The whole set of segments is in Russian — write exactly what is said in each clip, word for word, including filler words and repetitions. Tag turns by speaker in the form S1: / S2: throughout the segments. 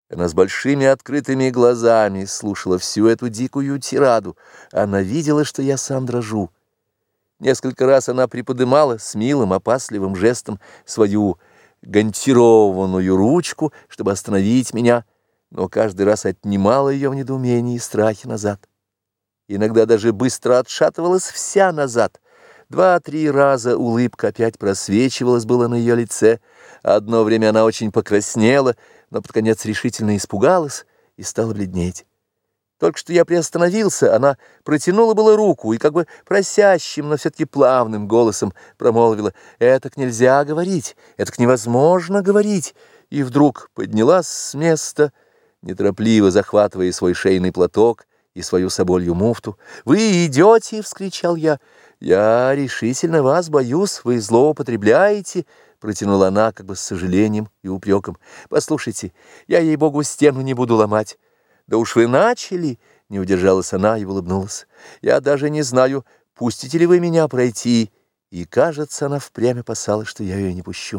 S1: Она с большими открытыми глазами слушала всю эту дикую тираду. Она видела, что я сам дрожу. Несколько раз она приподымала с милым, опасливым жестом свою гонтированную ручку, чтобы остановить меня, но каждый раз отнимала ее в недоумении и страхе назад. Иногда даже быстро отшатывалась вся назад. Два-три раза улыбка опять просвечивалась было на ее лице. Одно время она очень покраснела, но под конец решительно испугалась и стала бледнеть. Только что я приостановился, она протянула было руку и как бы просящим, но все-таки плавным голосом промолвила: «Этак нельзя говорить, этак невозможно говорить», и вдруг поднялась с места, неторопливо захватывая свой шейный платок и свою соболью муфту. «Вы идете!» — вскричал я. «Я решительно вас боюсь, вы злоупотребляете», — протянула она как бы с сожалением и упреком. «Послушайте, я, ей-богу, стену не буду ломать». «Да уж вы начали!» — не удержалась она и улыбнулась. «Я даже не знаю, пустите ли вы меня пройти». И, кажется, она впрямь опасалась, что я ее не пущу.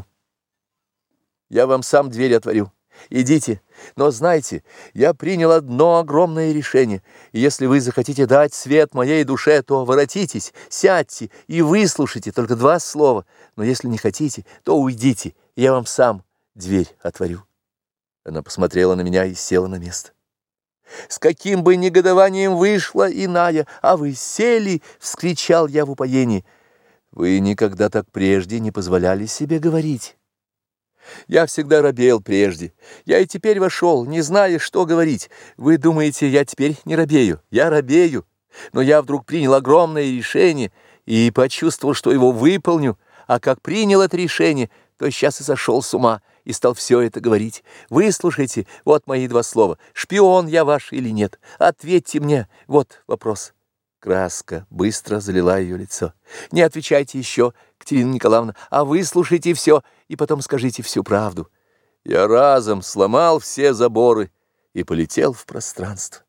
S1: «Я вам сам дверь отворю. Идите. Но знайте, я принял одно огромное решение, и если вы захотите дать свет моей душе, то воротитесь, сядьте и выслушайте только два слова, но если не хотите, то уйдите, и я вам сам дверь отворю». Она посмотрела на меня и села на место. С каким бы негодованием вышла иная, а вы сели, — вскричал я в упоении. Вы никогда так прежде не позволяли себе говорить. Я всегда робел прежде. Я и теперь вошел, не зная, что говорить. Вы думаете, я теперь не робею? Я робею. Но я вдруг принял огромное решение и почувствовал, что его выполню. А как принял это решение, то сейчас и сошел с ума и стал все это говорить. Выслушайте, вот мои два слова. Шпион я ваш или нет? Ответьте мне, вот вопрос. Краска быстро залила ее лицо. Не отвечайте еще, Катерина Николаевна, а выслушайте все и потом скажите всю правду. Я разом сломал все заборы и полетел в пространство.